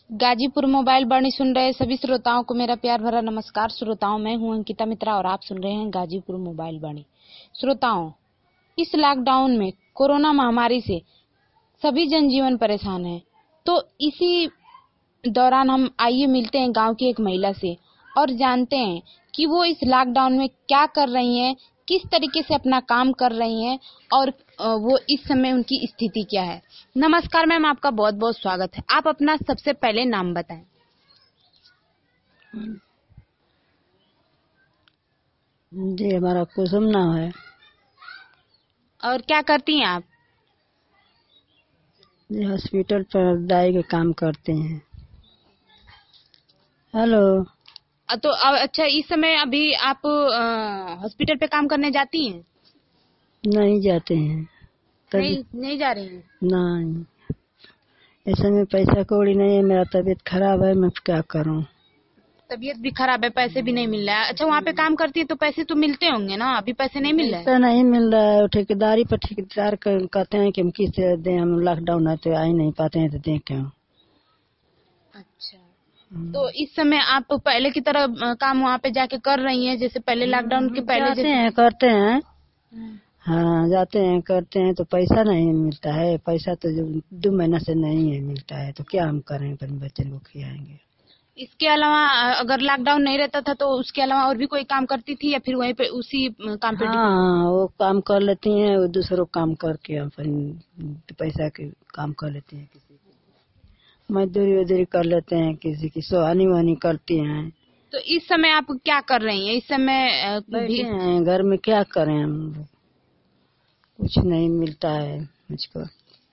Ghazipur mobile वाणी सुन रहे सभी श्रोताओं को मेरा प्यार भरा नमस्कार। श्रोताओं, मैं हूं अंकिता मित्रा और आप सुन रहे हैं गाजीपुर मोबाइल वाणी। श्रोताओं, इस लॉकडाउन में कोरोना महामारी से सभी जनजीवन परेशान है, तो इसी दौरान हम आइए मिलते हैं गांव की एक महिला से और जानते हैं कि वो इस लॉकडाउन में क्या कर रही हैं, किस तरीके से अपना काम कर रही हैं और वो इस समय उनकी स्थिति क्या है। नमस्कार मैम, आपका बहुत बहुत स्वागत है। आप अपना सबसे पहले नाम बताएं। जी, हमारा कुसुम नाम है। और क्या करती हैं आप? जी, हॉस्पिटल पर दाई के काम करते हैं। हेलो। तो अच्छा, इस समय अभी आप हॉस्पिटल पे काम करने जाती हैं? नहीं जाते हैं। नहीं जा रही हैं? नहीं, इस समय पैसा कौड़ी नहीं है, मेरा तबीयत खराब है, मैं क्या करूं। तबीयत भी खराब है, पैसे भी नहीं मिल रहा है। अच्छा, वहाँ पे काम करती है तो पैसे तो मिलते होंगे ना? अभी पैसे नहीं मिल रहे हैं? पैसा नहीं मिल रहा है। ठेकेदारी पर ठेकेदार कहते हैं कि हम किस दें, हम लॉकडाउन है तो आ ही नहीं पाते हैं, तो दें क्यों। अच्छा, तो इस समय आप पहले की तरह काम वहाँ पे जाके कर रही हैं, जैसे पहले लॉकडाउन के पहले जाते हैं, करते हैं। हाँ, जाते हैं, करते हैं, तो पैसा नहीं मिलता है। पैसा तो जो 2 महीना से नहीं है मिलता है, तो क्या हम करें, अपने बच्चे को खिलाएंगे। इसके अलावा अगर लॉकडाउन नहीं रहता था तो उसके अलावा और भी कोई काम करती थी या फिर वहीं पे उसी काम पे? हाँ, वो काम कर लेती हैं, वो दूसरों काम करके अपन पैसा के काम कर लेती हैं। किसी की मजदूरी वजदूरी कर लेते हैं, किसी की सोहानी वहानी करती हैं। तो इस समय आप क्या कर रही हैं? इस समय बैठे हैं घर में, क्या करें हम लोग, कुछ नहीं मिलता है मुझको।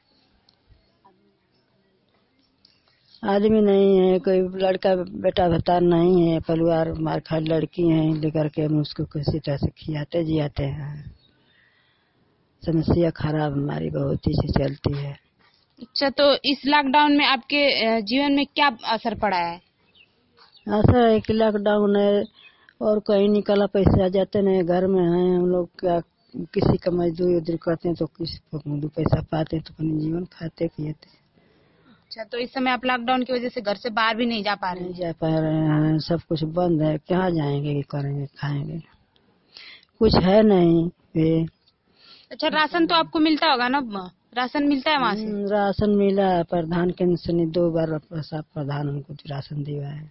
आदमी नहीं है, कोई लड़का बेटा भता नहीं है, परिवार हमारे खाली लड़की है, लेकर के हम उसको किसी तरह से खिलाते जियाते हैं। समस्या खराब हमारी बहुत ही से चलती है। अच्छा, तो इस लॉकडाउन में आपके जीवन में क्या असर पड़ा है? ऐसा है कि लॉकडाउन है और कहीं निकला पैसे आ जाते नहीं, घर में हैं हम लोग, क्या किसी का मजदूरी उजदूरी करते हैं तो किसी को 2 पैसा पाते हैं तो अपने जीवन खाते पियते। अच्छा, तो इस समय आप लॉकडाउन की वजह से घर से बाहर भी नहीं जा पा रहे हैं? नहीं जा पा रहे हैं, सब कुछ बंद है, कहाँ जाएंगे, करेंगे, खाएंगे, कुछ है नहीं ये। अच्छा, राशन तो आपको मिलता होगा ना? राशन मिलता है वहाँ से? राशन मिला है, प्रधान केंद्र से 2 बार प्रधान हमको राशन दिया है।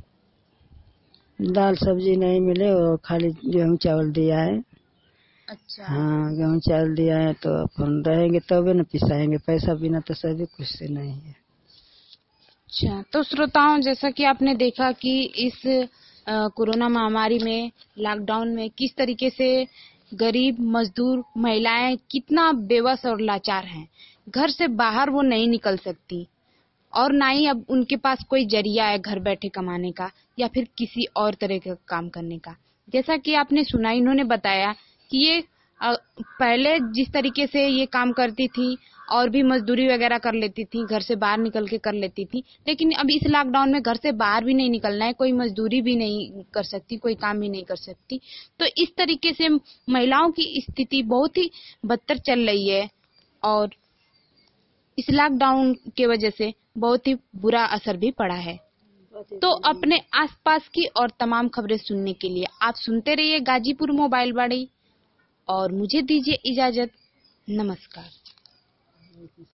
दाल सब्जी नहीं मिले और खाली गेहूँ चावल दिया है। अच्छा। हाँ, गेहूँ चावल दिया है तो अपन रहेंगे तबे न पिसाएंगे, पैसा बिना तो सभी कुछ से नहीं है। अच्छा, तो श्रोताओं, जैसा कि आपने देखा कि इस कोरोना महामारी में, लॉकडाउन में किस तरीके से गरीब मजदूर महिलाएं कितना बेबस और लाचार हैं। घर से बाहर वो नहीं निकल सकती और ना ही अब उनके पास कोई जरिया है घर बैठे कमाने का या फिर किसी और तरह का काम करने का। जैसा कि आपने सुना, इन्होंने बताया कि ये पहले जिस तरीके से ये काम करती थी और भी मजदूरी वगैरह कर लेती थी, घर से बाहर निकल के कर लेती थी, लेकिन अब इस लॉकडाउन में घर से बाहर भी नहीं निकलना है, कोई मजदूरी भी नहीं कर सकती, कोई काम भी नहीं कर सकती। तो इस तरीके से महिलाओं की स्थिति बहुत ही बदतर चल रही है और इस लॉकडाउन के वजह से बहुत ही बुरा असर भी पड़ा है। तो अपने आसपास की और तमाम खबरें सुनने के लिए आप सुनते रहिए गाजीपुर मोबाइल वाणी और मुझे दीजिए इजाजत। नमस्कार।